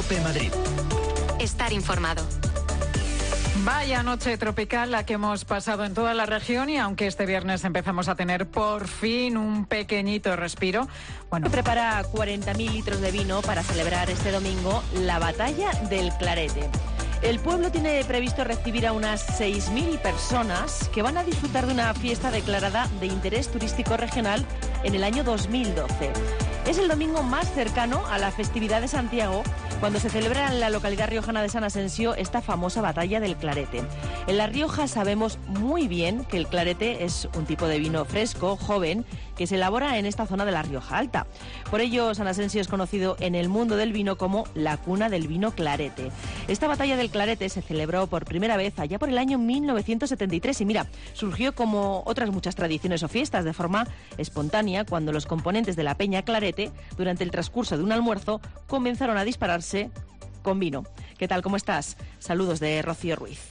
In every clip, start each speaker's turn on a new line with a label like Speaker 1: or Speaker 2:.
Speaker 1: COPE Madrid.
Speaker 2: Estar informado.
Speaker 3: Vaya noche tropical la que hemos pasado en toda la región y aunque este viernes empezamos a tener por fin un pequeñito respiro,
Speaker 4: bueno. Prepara 40.000 litros de vino para celebrar este domingo la Batalla del Clarete. El pueblo tiene previsto recibir a unas 6.000 personas que van a disfrutar de una fiesta declarada de interés turístico regional en el año 2012. Es el domingo más cercano a la festividad de Santiago, cuando se celebra en la localidad riojana de San Asensio esta famosa Batalla del Clarete. En La Rioja sabemos muy bien que el Clarete es un tipo de vino fresco, joven, que se elabora en esta zona de La Rioja Alta. Por ello, San Asensio es conocido en el mundo del vino como la cuna del vino Clarete. Esta Batalla del Clarete se celebró por primera vez allá por el año 1973 y mira, surgió como otras muchas tradiciones o fiestas de forma espontánea cuando los componentes de la Peña Clarete, durante el transcurso de un almuerzo, comenzaron a dispararse con vino. ¿Qué tal? ¿Cómo estás? Saludos de Rocío Ruiz.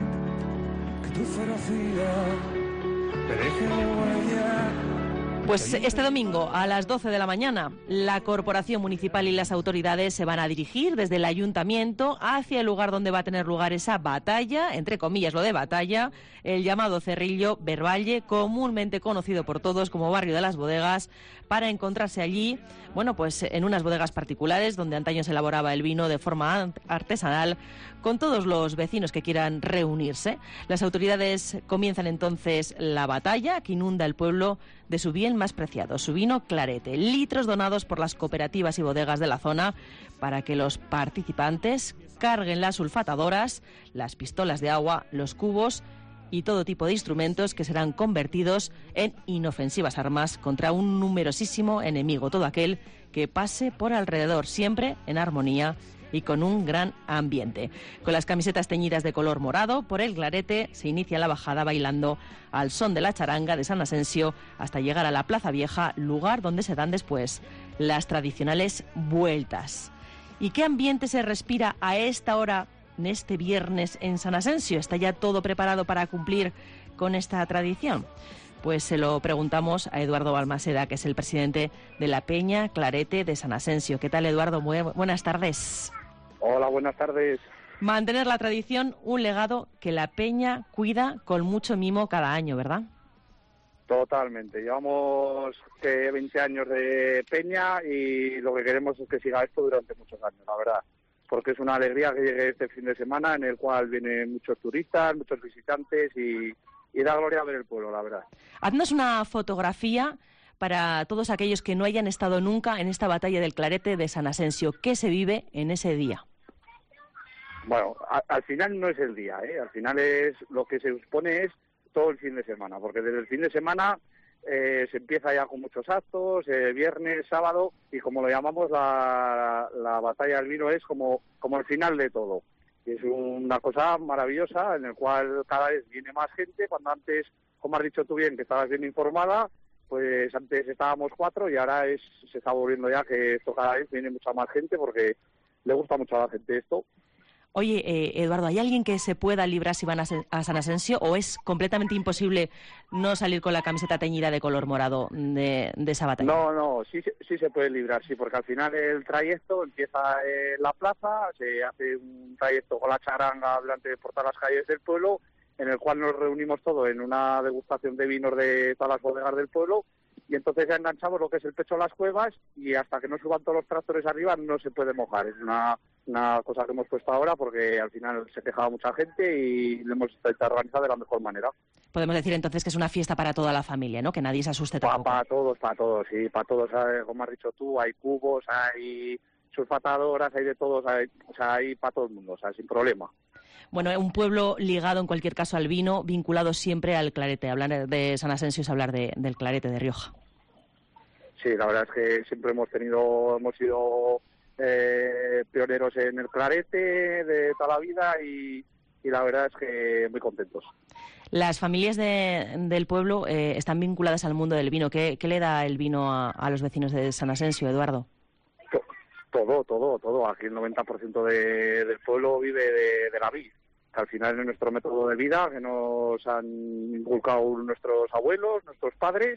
Speaker 4: Pues este domingo a las 12 de la mañana la Corporación Municipal y las autoridades se van a dirigir desde el Ayuntamiento hacia el lugar donde va a tener lugar esa batalla, entre comillas lo de batalla, el llamado Cerrillo Vervalle, comúnmente conocido por todos como Barrio de las Bodegas, para encontrarse allí, bueno, pues en unas bodegas particulares donde antaño se elaboraba el vino de forma artesanal, con todos los vecinos que quieran reunirse. Las autoridades comienzan entonces la batalla que inunda el pueblo de su bien más preciado, su vino Clarete, litros donados por las cooperativas y bodegas de la zona para que los participantes carguen las sulfatadoras, las pistolas de agua, los cubos y todo tipo de instrumentos que serán convertidos en inofensivas armas contra un numerosísimo enemigo, todo aquel que pase por alrededor, siempre en armonía y con un gran ambiente. Con las camisetas teñidas de color morado, por el Clarete se inicia la bajada bailando al son de la charanga de San Asensio hasta llegar a la Plaza Vieja, lugar donde se dan después las tradicionales vueltas. ¿Y qué ambiente se respira a esta hora, en este viernes en San Asensio? ¿Está ya todo preparado para cumplir con esta tradición? Pues se lo preguntamos a Eduardo Balmaseda, que es el presidente de la Peña Clarete de San Asensio. ¿Qué tal, Eduardo? Buenas tardes.
Speaker 5: Hola, buenas tardes.
Speaker 4: Mantener la tradición, un legado que la Peña cuida con mucho mimo cada año, ¿verdad?
Speaker 5: Totalmente. Llevamos 20 años de Peña y lo que queremos es que siga esto durante muchos años, la verdad. Porque es una alegría que llegue este fin de semana en el cual vienen muchos turistas, muchos visitantes y da gloria a ver el pueblo, la verdad.
Speaker 4: Haznos una fotografía para todos aquellos que no hayan estado nunca en esta batalla del Clarete de San Asensio. ¿Qué se vive en ese día?
Speaker 5: Bueno, al final no es el día, ¿eh? Al final es lo que se supone es todo el fin de semana, porque desde el fin de semana se empieza ya con muchos actos, viernes, sábado, y como lo llamamos, la batalla del vino es como el final de todo. Es una cosa maravillosa en el cual cada vez viene más gente, cuando antes, como has dicho tú bien, que estabas bien informada, pues antes estábamos 4 y ahora se está volviendo ya que esto cada vez viene mucha más gente porque le gusta mucho a la gente esto.
Speaker 4: Oye, Eduardo, ¿hay alguien que se pueda librar si van a San Asensio o es completamente imposible no salir con la camiseta teñida de color morado de esa batalla?
Speaker 5: No, sí se puede librar, sí, porque al final el trayecto empieza en la plaza, se hace un trayecto con la charanga delante por todas las calles del pueblo, en el cual nos reunimos todos en una degustación de vinos de todas las bodegas del pueblo, y entonces ya enganchamos lo que es el pecho de las cuevas y hasta que no suban todos los tractores arriba no se puede mojar. Es una cosa que hemos puesto ahora porque al final se quejaba mucha gente y lo hemos intentado organizar de la mejor manera.
Speaker 4: Podemos decir entonces que es una fiesta para toda la familia, ¿no? Que nadie se asuste tampoco.
Speaker 5: Para todos, sí, para todos. Como has dicho tú, hay cubos, hay sulfatadoras, hay de todos, hay para todo el mundo, sin problema.
Speaker 4: Bueno, un pueblo ligado en cualquier caso al vino, vinculado siempre al Clarete. Hablar de San Asensio es hablar del Clarete de Rioja.
Speaker 5: Sí, la verdad es que siempre hemos sido pioneros en el Clarete de toda la vida y la verdad es que muy contentos.
Speaker 4: Las familias del pueblo están vinculadas al mundo del vino. ¿Qué le da el vino a los vecinos de San Asensio, Eduardo?
Speaker 5: Todo. Aquí el 90% del pueblo vive de la vid, que al final es nuestro método de vida, que nos han inculcado nuestros abuelos, nuestros padres,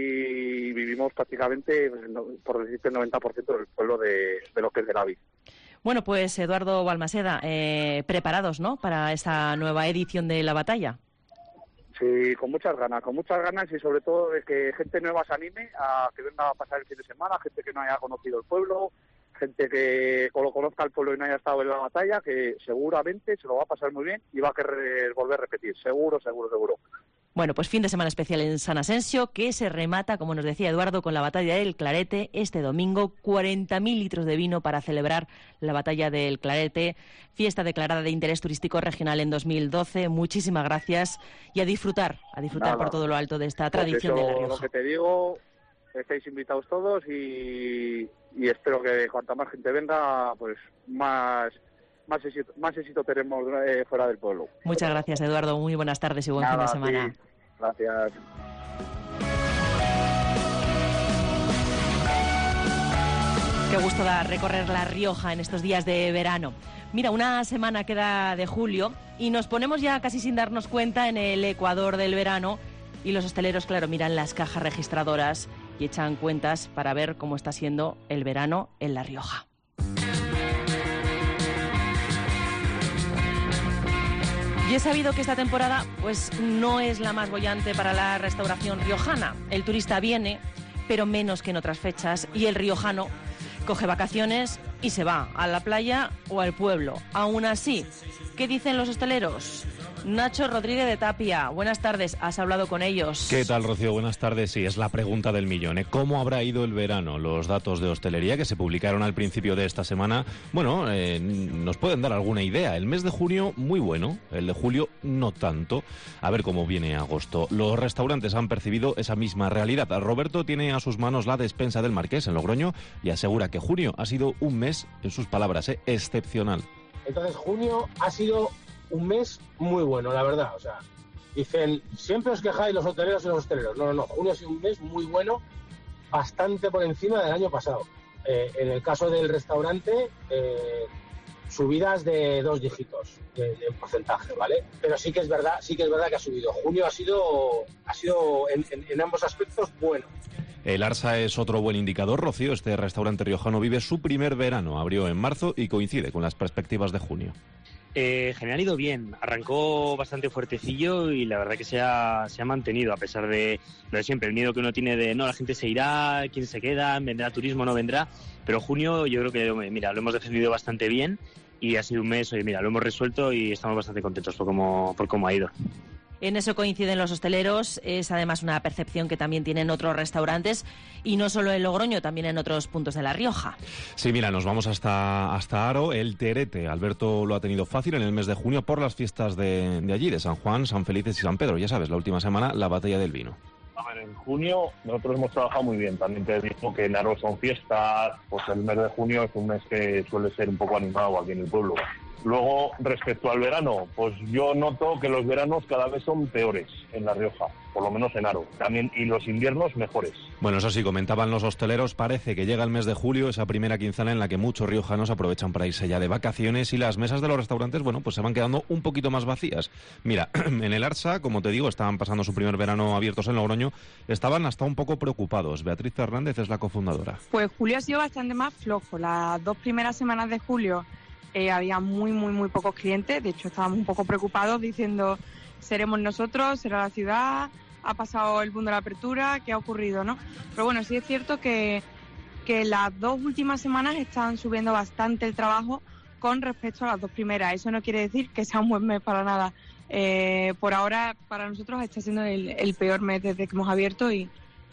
Speaker 5: y vivimos prácticamente, por decirte, el 90% del pueblo de lo que es de la vid.
Speaker 4: Bueno, pues Eduardo Balmaseda, preparados, ¿no?, para esta nueva edición de la batalla.
Speaker 5: Sí, con muchas ganas y sobre todo de que gente nueva se anime a que venga a pasar el fin de semana, gente que no haya conocido el pueblo, gente que conozca el pueblo y no haya estado en la batalla, que seguramente se lo va a pasar muy bien y va a querer volver a repetir, seguro.
Speaker 4: Bueno, pues fin de semana especial en San Asensio, que se remata, como nos decía Eduardo, con la batalla del Clarete. Este domingo, 40.000 litros de vino para celebrar la batalla del Clarete, fiesta declarada de interés turístico regional en 2012. Muchísimas gracias y a disfrutar por todo lo alto de esta tradición de La Rioja.
Speaker 5: Lo que te digo, estáis invitados todos y espero que cuanta más gente venga, pues más éxito tenemos fuera del pueblo.
Speaker 4: Muchas gracias, Eduardo. Muy buenas tardes y buen fin de semana.
Speaker 5: Sí. Gracias.
Speaker 4: Qué gusto da recorrer La Rioja en estos días de verano. Mira, una semana queda de julio y nos ponemos ya casi sin darnos cuenta en el ecuador del verano y los hosteleros, claro, miran las cajas registradoras y echan cuentas para ver cómo está siendo el verano en La Rioja. Y he sabido que esta temporada pues no es la más boyante para la restauración riojana. El turista viene, pero menos que en otras fechas, y el riojano coge vacaciones y se va a la playa o al pueblo. Aún así, ¿qué dicen los hosteleros? Nacho Rodríguez de Tapia, buenas tardes, has hablado con ellos.
Speaker 1: ¿Qué tal, Rocío? Buenas tardes. Sí, es la pregunta del millón, ¿eh? ¿Cómo habrá ido el verano? Los datos de hostelería que se publicaron al principio de esta semana, bueno, nos pueden dar alguna idea. El mes de junio, muy bueno. El de julio, no tanto. A ver cómo viene agosto. Los restaurantes han percibido esa misma realidad. Roberto tiene a sus manos la despensa del Marqués en Logroño y asegura que junio ha sido un mes, en sus palabras, excepcional.
Speaker 6: Entonces, junio ha sido un mes muy bueno, la verdad. O sea, dicen, siempre os quejáis los hoteleros y los hosteleros. No, junio ha sido un mes muy bueno, bastante por encima del año pasado. En el caso del restaurante, subidas de 2 dígitos en porcentaje, ¿vale? Pero sí que es verdad que ha subido. Junio ha sido en ambos aspectos bueno.
Speaker 1: El Arsa es otro buen indicador, Rocío. Este restaurante riojano vive su primer verano. Abrió en marzo y coincide con las perspectivas de junio.
Speaker 7: General ha ido bien, arrancó bastante fuertecillo y la verdad que se ha mantenido a pesar de lo de siempre, el miedo que uno tiene de no, la gente se irá, quién se queda, vendrá turismo, no vendrá, pero junio yo creo que, mira, lo hemos defendido bastante bien y ha sido un mes, oye, mira, lo hemos resuelto y estamos bastante contentos por cómo ha ido.
Speaker 4: En eso coinciden los hosteleros, es además una percepción que también tienen otros restaurantes y no solo en Logroño, también en otros puntos de La Rioja.
Speaker 1: Sí, mira, nos vamos hasta Haro, el Terete. Alberto lo ha tenido fácil en el mes de junio por las fiestas de allí, de San Juan, San Felices y San Pedro. Ya sabes, la última semana, la batalla del vino.
Speaker 8: A ver, en junio nosotros hemos trabajado muy bien. También te digo que en Haro son fiestas, pues el mes de junio es un mes que suele ser un poco animado aquí en el pueblo. Luego, respecto al verano, pues yo noto que los veranos cada vez son peores en La Rioja, por lo menos en Haro. También, y los inviernos mejores.
Speaker 1: Bueno, eso sí, comentaban los hosteleros, parece que llega el mes de julio, esa primera quincena en la que muchos riojanos aprovechan para irse ya de vacaciones y las mesas de los restaurantes, bueno, pues se van quedando un poquito más vacías. Mira, en el Arsa, como te digo, estaban pasando su primer verano abiertos en Logroño, estaban hasta un poco preocupados. Beatriz Fernández es la cofundadora.
Speaker 9: Pues julio ha sido bastante más flojo. Las 2 primeras semanas de julio había muy pocos clientes. De hecho, estábamos un poco preocupados diciendo, seremos nosotros, será la ciudad, ha pasado el boom de la apertura, ¿qué ha ocurrido, no? Pero bueno, sí es cierto que las 2 últimas semanas están subiendo bastante el trabajo con respecto a las 2 primeras. Eso no quiere decir que sea un buen mes para nada. Por ahora, para nosotros está siendo el peor mes desde que hemos abierto y...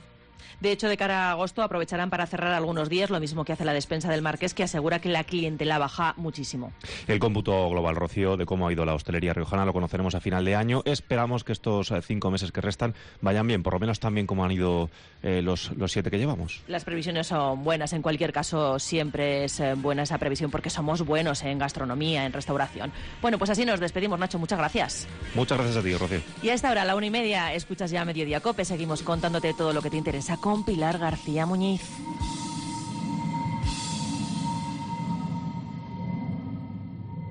Speaker 4: De hecho, de cara a agosto aprovecharán para cerrar algunos días, lo mismo que hace la despensa del Marqués, que asegura que la clientela baja muchísimo.
Speaker 1: El cómputo global, Rocío, de cómo ha ido la hostelería riojana lo conoceremos a final de año. Esperamos que estos 5 meses que restan vayan bien, por lo menos tan bien como han ido los 7 que llevamos.
Speaker 4: Las previsiones son buenas, en cualquier caso siempre es buena esa previsión porque somos buenos en gastronomía, en restauración. Bueno, pues así nos despedimos, Nacho, muchas gracias.
Speaker 1: Muchas gracias a ti, Rocío.
Speaker 4: Y a esta hora, a la 1:30, escuchas ya Mediodía Cope, seguimos contándote todo lo que te interesa con Pilar García Muñiz.